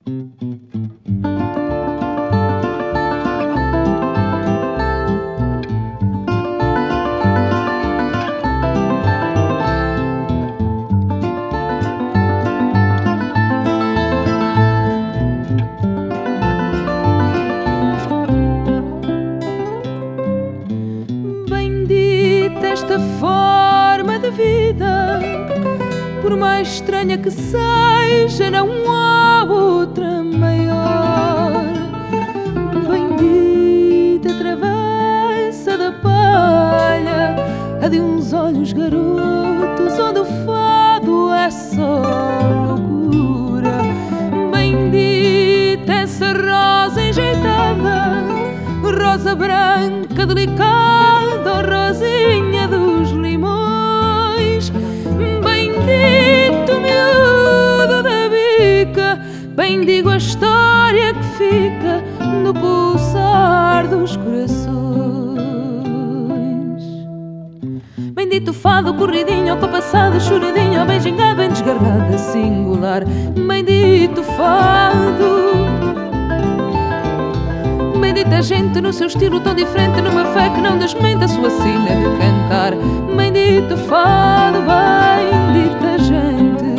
Esta forma de vida, por mais estranha que seja, não há outra maior. Bendita travessa da palha, a de uns olhos garotos, onde o fado é só loucura. Bendita essa rosa enjeitada, rosa branca delicada, rosinha dos limões. Bendito miúdo da bica, bendigo a história que fica no pulsar dos corações. Bendito fado corridinho, compassado, choradinho, bem gingado, bem desgarrado, singular. Bendito fado. Bendita gente no seu estilo tão diferente, numa fé que não desmente a sua sina de cantar. Bendito fado, bendita gente.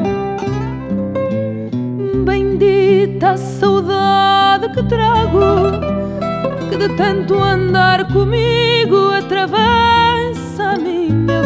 Bendita a saudade que trago, que de tanto andar comigo atravessa a minha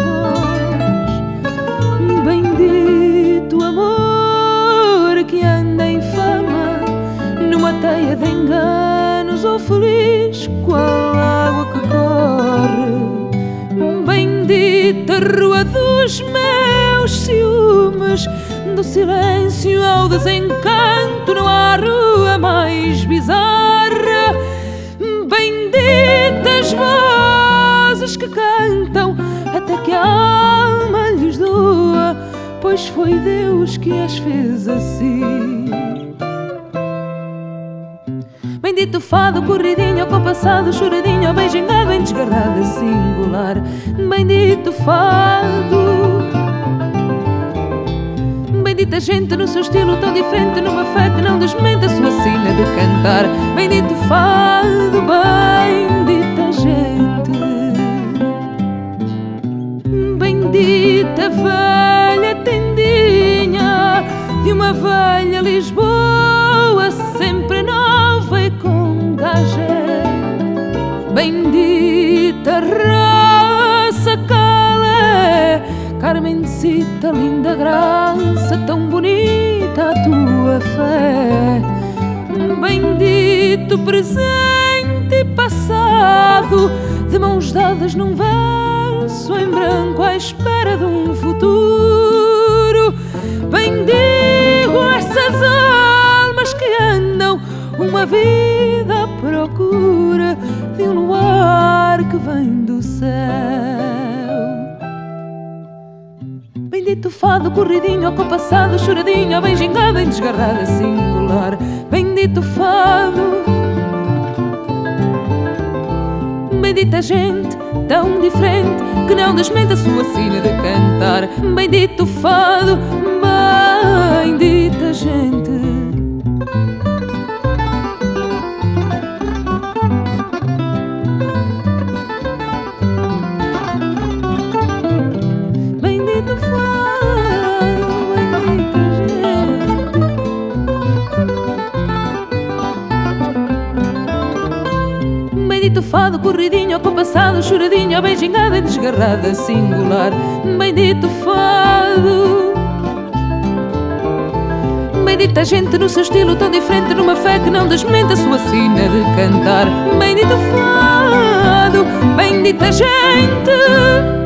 voz. Bendito amor que anda em fama numa teia de enganos, ou feliz qual água que corre. Bendita rua dos meus ciúmes, do silêncio ao desencanto não há rua mais bizarra. Benditas vozes que cantam até que a alma lhes doa, pois foi Deus que as fez assim. Bendito fado corridinho, compassado, choradinho, bem gingado, bem desgarrado, singular. Bendito fado. Bendita gente no seu estilo tão diferente, numa fé que não desmente a sua sina de cantar. Bendito fado, bendita gente. Bendita velha tendinha de uma velha Lisboa, sempre nova e com gagé. Bendita raça Calé, Carmencita, linda graça, tão bonita a tua fé. Bendito presente e passado, de mãos dadas num verso em branco à espera de um futuro. Bendigo essas almas que andam uma vida à procura de um luar que vem do céu. Bendito fado corridinho, compassado, choradinho, bem gingado, bem desgarrado, singular. Bendito fado. Bendita gente tão diferente que não desmente a sua sina de cantar. Bendito fado, bendita gente. Bendito fado, bendita gente. Bendito fado corridinho, compassado, choradinho, bem gingado, bem desgarrada, singular. Bendito fado. Bendita gente no seu estilo tão diferente, numa fé que não desmente a sua sina de cantar. Bendito fado, bendita gente.